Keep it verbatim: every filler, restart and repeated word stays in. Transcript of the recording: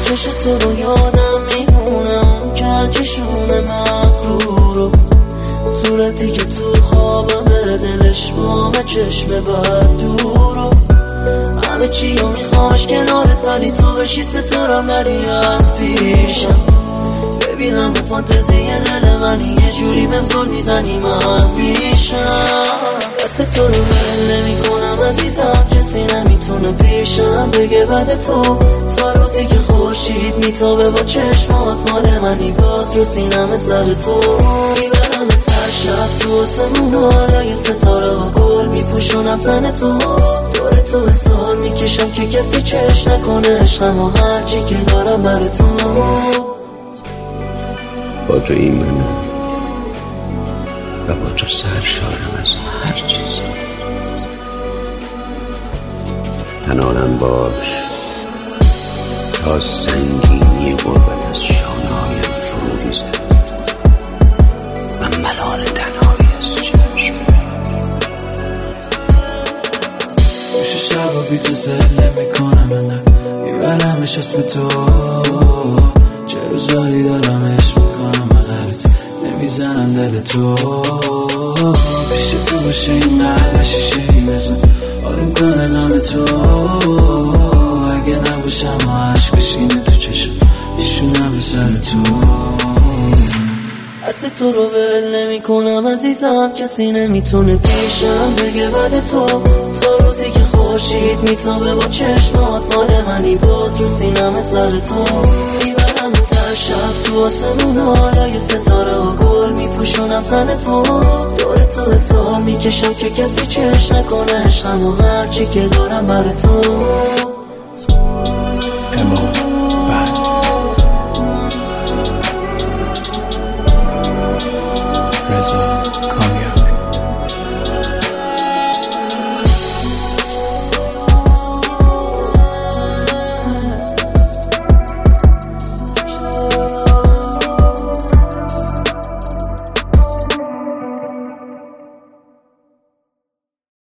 چش تو رو یادم میمونه، اون کهکشون مغرورو، صورتی که تو خوابمه، دلش با و چشم بد دورو. همه چی رو میخوامش کنارت، ولی تو بشی ستارم نری از پیشم. ببینم اون فانتزی دل منی، یه جوری بهم زل میزنی من پیشم. دست تو رو ول نمی کنم عزیزم، کسی نمیتونه پیشم بگه بعد تو. تا روزی که خورشید میتابه با چشمات، مال منی باز رو سینم سر تو. میبرم تر شب تو آسمون ها، یه ستاره و گل میپوشونم تن تو. دور تو حسار میکشم که کسی چش نکنه عشقم و هرچی که دارم بر تو. با تو ایمانم و با تو سرشارم از هر چیزی. تنالم باش تا سنگینی غربت از شانه‌هایم فرو ریزد و ملال تنهایی از چشم. گوش شبا بی تو زله میکنم، انقدر میبرمش اسم تو. چه روزایی دارم عشق میکنم بغلت، نمیزنم دل تو. پیش تو باشه این قلب شیشه‌ای بزن، آروم کنه غم تو. اگه نباشم و عشق بشینه تو چشم، ایشونم به سر تو. دست تو رو ول نمی کنم عزیزم، کسی نمیتونه پیشم بگه بعد تو. تا روزی که خورشید میتابه با چشمات، مال منی باز رو سینم سر تو. میبرم تر شب تو آسمون ها، یه ستاره و گل میپوشونم تن تو. دور تو حسار میکشم که کسی چش نکنه عشقم و هرچی که دارم بر تو.